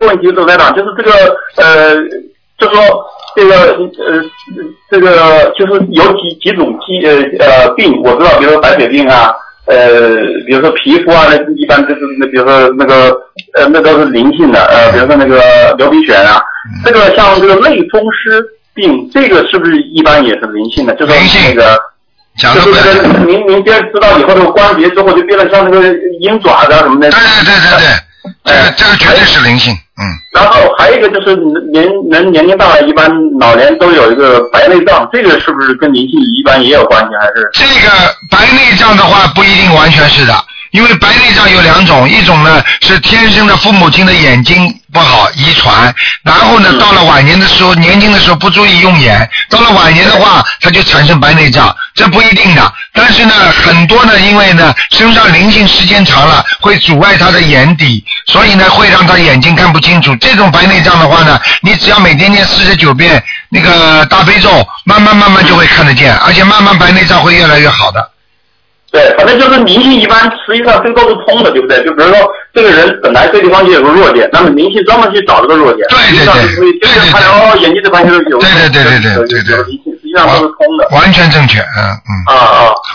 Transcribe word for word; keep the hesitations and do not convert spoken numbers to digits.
个问题，周台长，就是这个呃，就说这个呃，这个就是有几几种疾呃呃病，我知道，比如说白血病啊，呃，比如说皮肤啊，那一般就是那比如说那个呃，那都是灵性的，呃，比如说那个流鼻血啊，这个像这个类风湿病，这个是不是一般也是灵性的？就是那个。就是这个，您您先知道以后这个关节之后就变得像那个鹰爪子啊什么的。 对对对对对，这个这个绝对是灵性，嗯。 然后还有一个就是年人年龄大了，一般老年都有一个白内障，这个是不是跟灵性一般也有关系？还是这个白内障的话不一定完全是的，因为白内障有两种，一种呢是天生的父母亲的眼睛不好遗传，然后呢到了晚年的时候，年轻的时候不注意用眼，到了晚年的话它就产生白内障，这不一定的。但是呢很多呢因为呢身上灵性时间长了会阻碍他的眼底，所以呢会让他眼睛看不清楚。这种白内障的话呢，你只要每天念四十九遍那个大悲咒，慢慢慢慢就会看得见，而且慢慢白内障会越来越好的。 对，反正就是灵性一般，实际上这个都是通的，对不对？就比如说，这个人本来这地方就有个弱点，那么灵性专门去找这个弱点， 对对对， 对对对，他哦，眼睛这方面有， 对对对对对对对， 灵性实际上都是通的， 完全正确，嗯嗯。 啊啊。